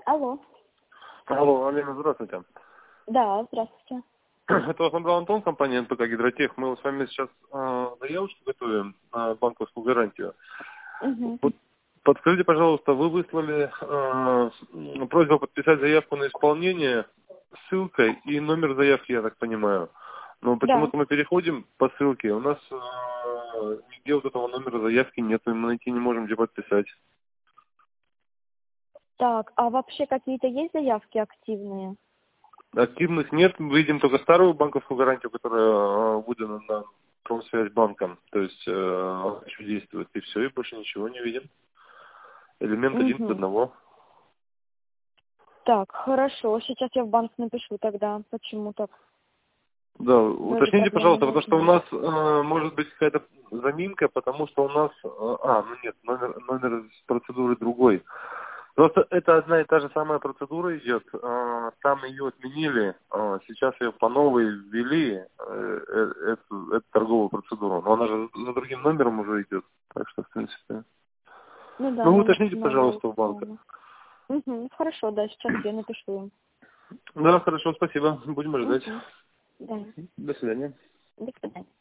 Алло. Алло, Алина, здравствуйте. Да, здравствуйте. Это вас набрал Антон, компания НПК «Гидротех». Мы с вами сейчас заявочку готовим на банковскую гарантию. Угу. Вот подскажите, пожалуйста, вы выслали просьбу подписать заявку на исполнение ссылкой и номер заявки, я так понимаю. Но Да. почему-то мы переходим по ссылке, у нас нигде вот этого номера заявки нет, и мы найти не можем, где подписать. Так, а вообще какие-то есть заявки активные? Активных нет, мы видим только старую банковскую гарантию, которая выдана на Промсвязьбанком, то есть она еще действует, и все, и больше ничего не видим. Элемент один к Угу. одного. Так, хорошо. Сейчас я в банк напишу тогда. Почему так? Да, Вроде уточните, проблем пожалуйста, не потому что у должно быть. нас может быть какая-то заминка, потому что у нас, ну нет, номер с процедуры другой. Просто это одна и та же самая процедура идет, там ее отменили, сейчас ее по новой ввели, эту торговую процедуру, но она же за другим номером уже идет, так что в принципе. Ну да, Ну, вы номер уточните, новый. пожалуйста, у банка. Угу. Хорошо, да, сейчас я напишу им. Да, хорошо, спасибо, будем ожидать. Угу. Да. До свидания. До свидания.